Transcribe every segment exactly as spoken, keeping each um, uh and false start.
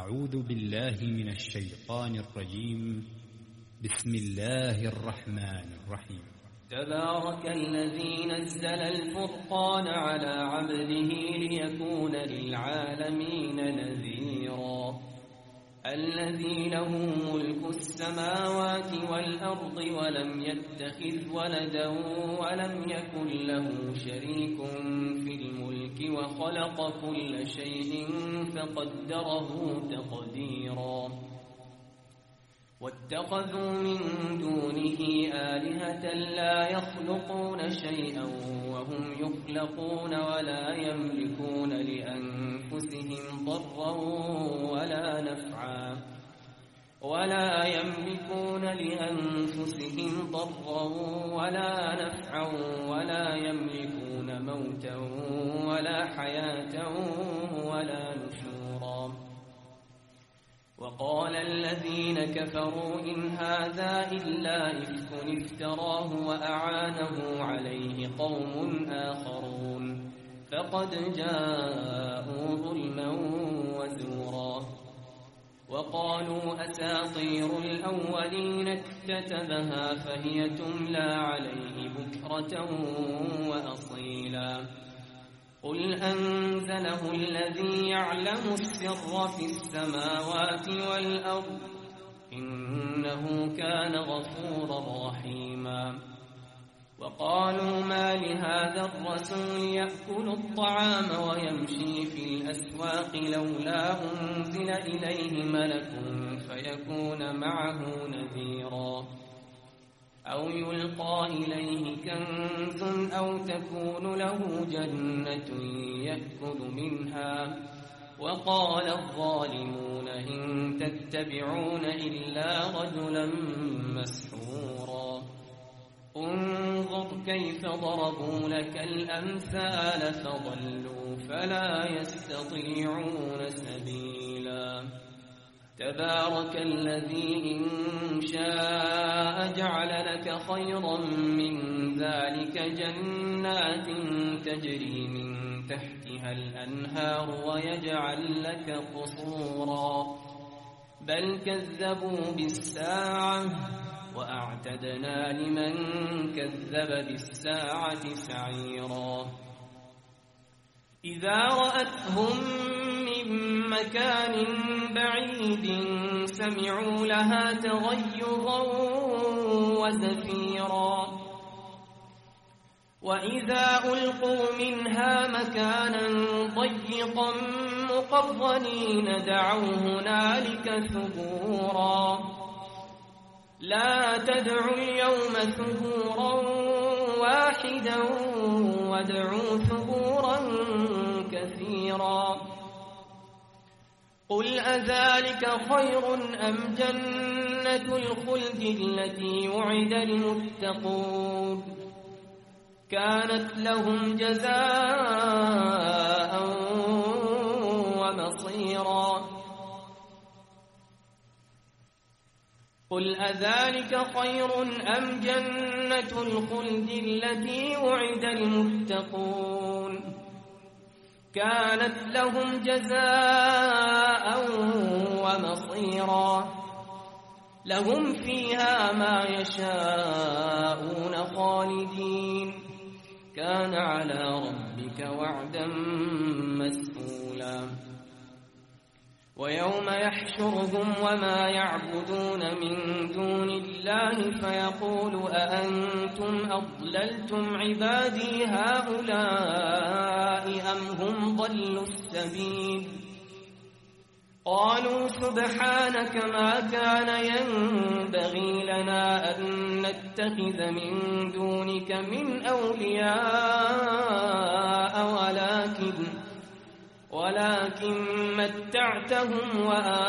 أعوذ بالله من الشيطان الرجيم. بسم الله الرحمن الرحيم. تبارك الذي نزل الفرقان على عبده ليكون للعالمين نذيرا. الذي له ملك السماوات والأرض ولم يتخذ ولدا ولم يكن له شريك في الملك وخلق كل شيء فقدره تقديرا. واتخذوا من دونه آلهة لا يخلقون شيئا وهم يخلقون ولا يملكون لأنفسهم ضرا ولا نفعا ولا يملكون لأنفسهم ضرا ولا نفعا ولا يملكون موتا ولا حياة ولا نشورا. وقال الذين كفروا إن هذا إلا إفك افتراه وأعانه عليه قوم آخرون فقد جاءوا ظلما وزورا. وقالوا أساطير الأولين اكتتبها فهي تملى عليه بكرة وأصيلا. قل أنزله الذي يعلم السر في السماوات والأرض إنه كان غفورا رحيما. وقالوا ما لهذا الرسول يأكل الطعام ويمشي في الأسواق لولا أنزل إليه ملك فيكون معه نذيرا أو يلقى إليه كنز أو تكون له جنة يأكل منها. وقال الظالمون إن تتبعون إلا رجلا مسحورا. انظر كيف ضربوا لك الأمثال فضلوا فلا يستطيعون سبيلا. تبارك الذي إن شاء جعل لك خيرا من ذلك جنات تجري من تحتها الأنهار ويجعل لك قصورا. بل كذبوا بالساعة وأعتدنا لمن كذب بالساعة سعيرا. إذا رأتهم من مكان بعيد سمعوا لها تغيظا وزفيرا. وإذا ألقوا منها مكانا ضيقا مقرنين دعوا هنالك ثبورا. لا تدعوا اليوم ثبورا واحدا وادعوا ثبورا كثيرا. قل أذلك خير أم جنة الخلد التي وعد المتقون كانت لهم جزاء ومصيرا. قل أذلك خير أم جنة الخلد التي وعد المتقون كانت لهم جزاء ومصيرا. لهم فيها ما يشاءون خالدين كان على ربك وعدا مسئولا. ويوم يحشرهم وما يعبدون من دون الله فيقول أأنتم أضللتم عبادي هؤلاء أم هم ضلوا السبيل. قالوا سبحانك ما كان ينبغي لنا أن نتخذ من دونك من أولياء ولكن ولكن متعتهم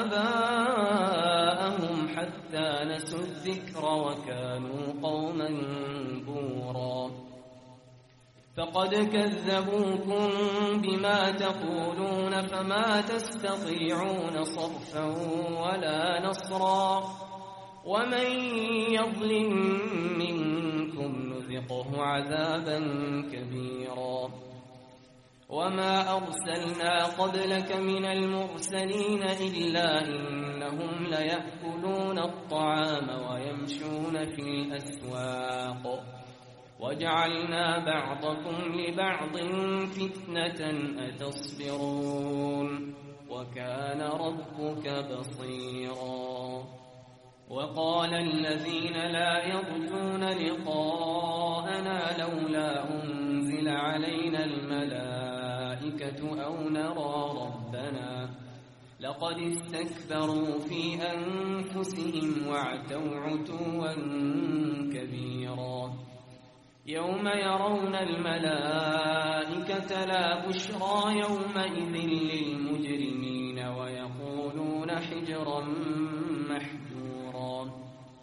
وآباءهم حتى نسوا الذكر وكانوا قوما بورا. فقد كذبوكم بما تقولون فما تستطيعون صرفا ولا نصرا. ومن يظلم منكم نذقه عذابا كبيرا. وما أرسلنا قبلك من المرسلين إلا إنهم ليأكلون الطعام ويمشون في الأسواق وجعلنا بعضكم لبعض فتنة أتصبرون وكان ربك بصيرا. وقال الذين لا يرجون لقاءنا لولا أنزل علينا الملائكة أو نرى ربنا لقد استكبروا في أنفسهم وعتوا عتوا كبيرا. يوم يرون الملائكة لا بشرى يومئذ للمجرمين ويقولون حجرا محجورا.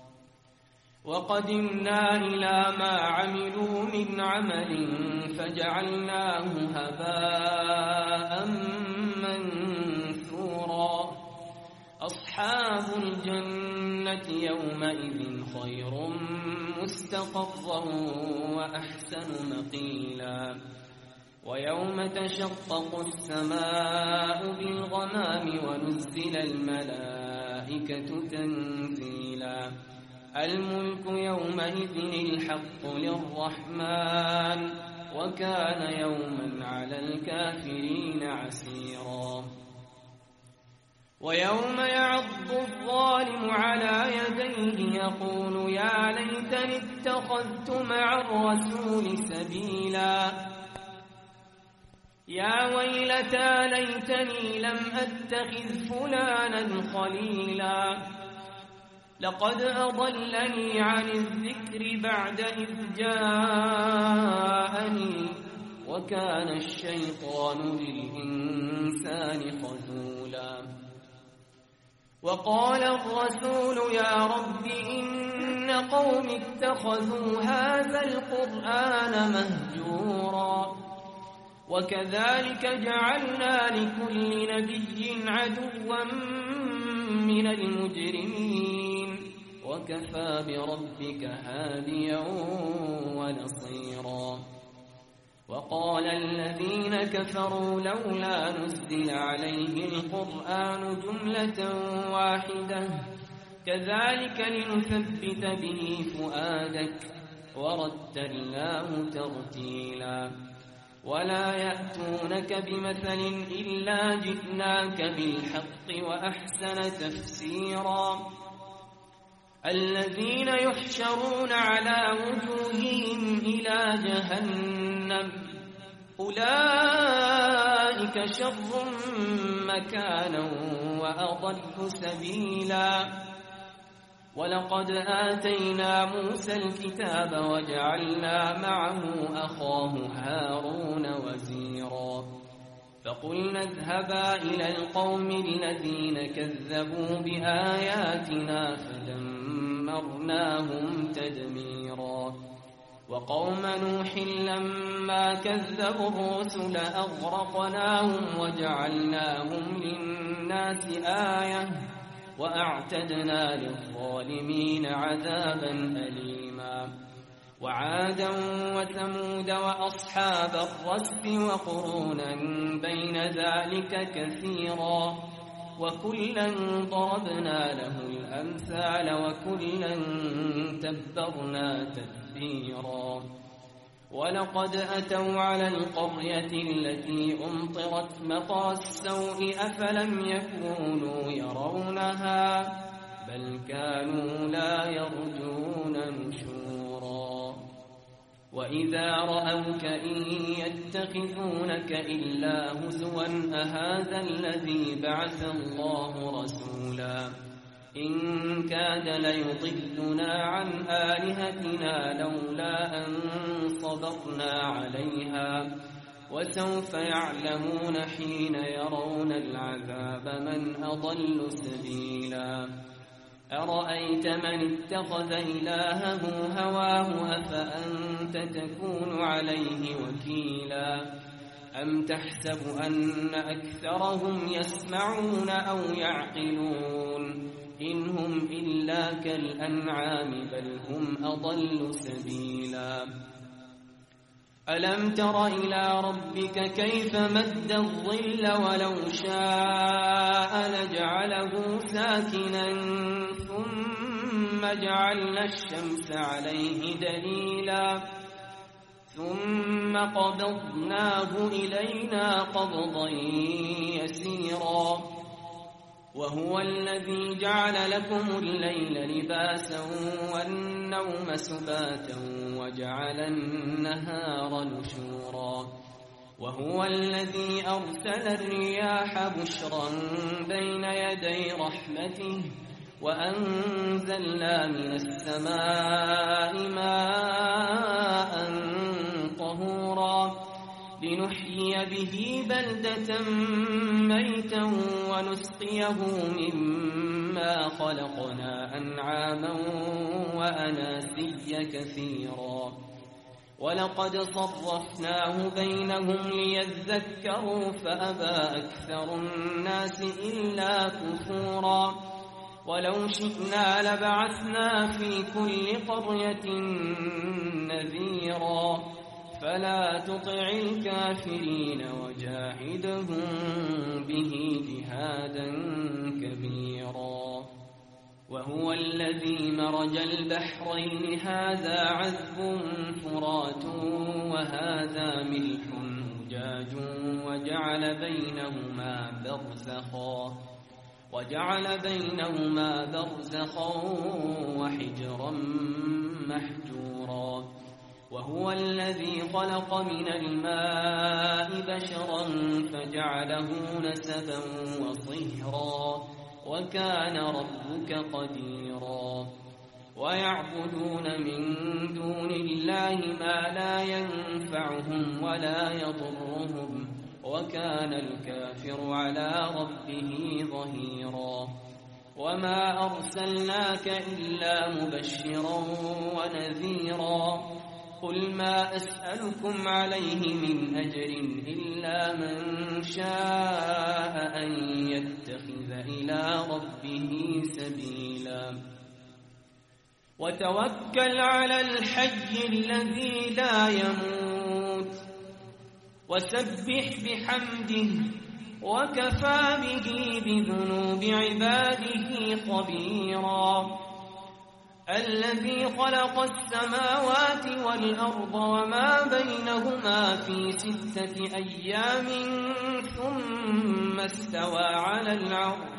وقدمنا إلى ما عملوا من عمل فجعلناه هباء منثورا. أصحاب الجنة يومئذ خير مستقرا وأحسن مقيلا. ويوم تشقق السماء بالغمام ونزل الملائكة تنزيلا. الملك يومئذ الحق للرحمن وكان يوما على الكافرين عسيرا. ويوم يعض الظالم على يديه يقول يا ليتني اتخذت مع الرسول سبيلا. يا ويلتى ليتني لم أتخذ فلانا خليلا لقد أضلني عن الذكر بعد إذ جاءني وكان الشيطان للإنسان خذولا. وقال الرسول يا رب إن قوم اتخذوا هذا القرآن مهجورا. وكذلك جعلنا لكل نبي عدوا من المجرمين وكفى بربك هاديا ونصيرا. وقال الذين كفروا لولا نزل عليه القرآن جملة واحدة كذلك لنثبت به فؤادك ورتلناه ترتيلا. ولا يأتونك بمثل إلا جئناك بالحق وأحسن تفسيرا. الذين يحشرون على وجوههم إلى جهنم أولئك شر مكانا وأضل سبيلا. ولقد آتينا موسى الكتاب وجعلنا معه أخاه هارون وزيرا. فقلنا اذهبا إلى القوم الذين كذبوا بآياتنا فدمرناهم تدميرا. وقوم نوح لما كذبوا الرسل أغرقناهم وجعلناهم للناس آية وأعتدنا للظالمين عذابا أليما. وعادا وثمود وأصحاب الرس وقرونا بين ذلك كثيرا وكلا ضربنا له الأمثال وكلا تبرنا تتبيرا. ولقد أتوا على القرية التي أمطرت مطر السوء أفلم يكونوا يرونها بل كانوا لا يرجون نشورا. وإذا رأوك إن يتخذونك إلا هزوا أهذا الذي بعث الله رسولا إن كاد ليضلنا عن آلهتنا لولا أن صبرنا عليها وسوف يعلمون حين يرون العذاب من أضل سبيلا. أرأيت من اتخذ إلهه هواه أفأنت تكون عليه وكيلا أم تحسب أن أكثرهم يسمعون أو يعقلون إن هم إلا كالأنعام بل هم أضل سبيلا. ألم تر إلى ربك كيف مد الظل ولو شاء لجعله ساكنا ثم جعلنا الشمس عليه دليلا ثم قبضناه إلينا قبضا يسيرا وهو الذي جعل لكم الليل لباسا والنوم سباتا وجعل النهار نشورا وهو الذي أرسل الرياح بشرا بين يدي رحمته وأنزلنا من السماء ماء طهورا لنحيي به بلدة ميتا ونسقيه مما خلقنا أنعاما وأناسيا كثيرا ولقد صرفناه بينهم ليذكروا فأبى أكثر الناس إلا كفورا ولو شئنا لبعثنا في كل قرية نذيرا فلا تطع الكافرين وجاهدهم به جهادا كبيرا وهو الذي مرج البحرين هذا عذب فرات وهذا ملح أجاج وجعل بينهما برزخا وجعل بينهما برزخا وحجرا محجورا وهو الذي خلق من الماء بشرا فجعله نسبا وصهرا وكان ربك قديرا ويعبدون من دون الله ما لا ينفعهم ولا يضرهم وكان الكافر على ربه ظهيرا وما أرسلناك إلا مبشرا ونذيرا قل ما أسألكم عليه من أجر إلا من شاء أن يتخذ إلى ربه سبيلا وتوكل على الحي الذي لا يموت وسبح بحمده وكفى به بذنوب عباده خبيرا الذي خلق السماوات والأرض وما بينهما في ستة أيام ثم استوى على العرش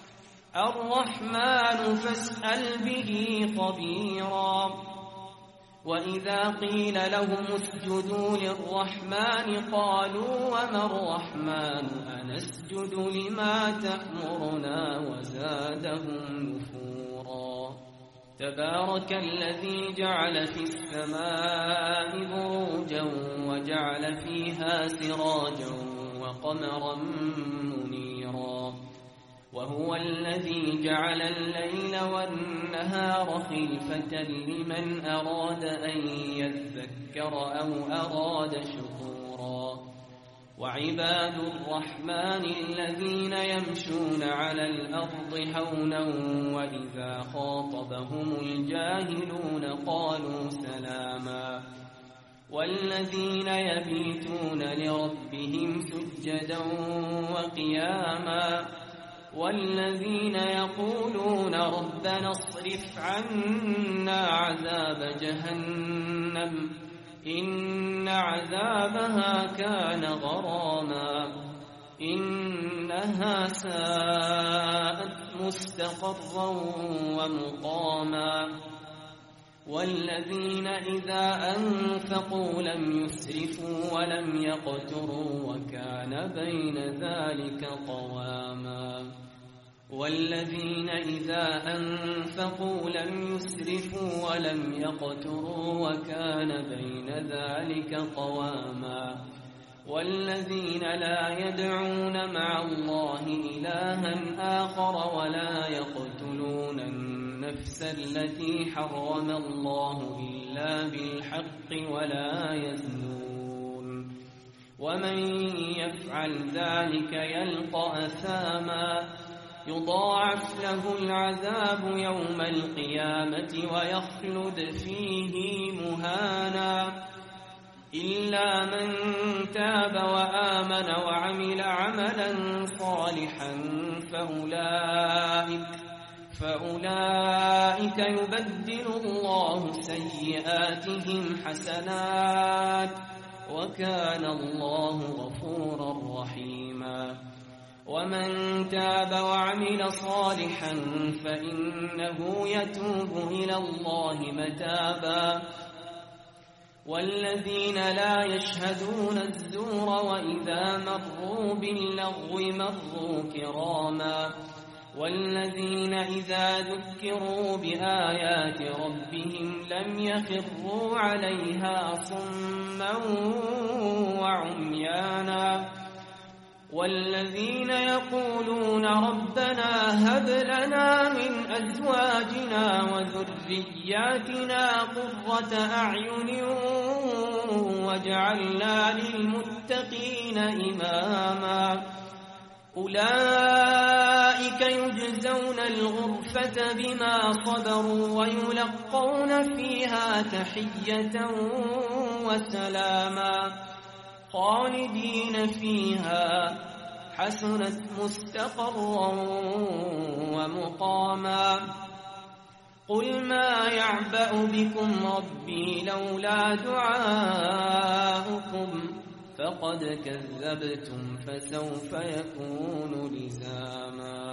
الرحمن فاسأل به خبيرا وإذا قيل لهم اسجدوا للرحمن قالوا وما الرحمن أنسجد لما تأمرنا وزادهم نفورا تبارك الذي جعل في السماء بروجا وجعل فيها سراجا وقمرا منيرا وهو الذي جعل الليل والنهار خلفة لمن أراد أن يذكر أو أراد شكورا وعباد الرحمن الذين يمشون على الأرض هونا وإذا خاطبهم الجاهلون قالوا سلاما والذين يبيتون لربهم سجدا وقياما والذين يقولون ربنا اصرف عنا عذاب جهنم إن عذابها كان غراما إنها ساءت مستقرا ومقاما والذين إذا أنفقوا لم يسرفوا ولم يقتروا وكان بين ذلك قواما والذين إذا أنفقوا لم يسرفوا ولم يقتروا وكان بين ذلك قواما والذين لا يدعون مع الله إلها آخر ولا يقتلون النفس التي حرم الله إلا بالحق ولا يزنون ومن يفعل ذلك يلقى أثاما يضاعف له العذاب يوم القيامة ويخلد فيه مهانا إلا من تاب وآمن وعمل عملا صالحا فأولئك, فأولئك يبدل الله سيئاتهم حسنات وكان الله غفورا رحيما. ومن تاب وعمل صالحا فإنه يتوب إلى الله متابا. والذين لا يشهدون الزور وإذا مروا باللغو مروا كراما. والذين إذا ذكروا بآيات ربهم لم يخروا عليها صما وعميانا. والذين يقولون ربنا هب لنا من أزواجنا وذرياتنا قرة أعين واجعلنا للمتقين إماما. أولئك يجزون الغرفة بما صبروا ويلقون فيها تحية وسلاما خالدين فيها حسنت مستقرا ومقاما. قل ما يعبأ بكم ربي لولا دعاؤكم فقد كذبتم فسوف يكون لزاما.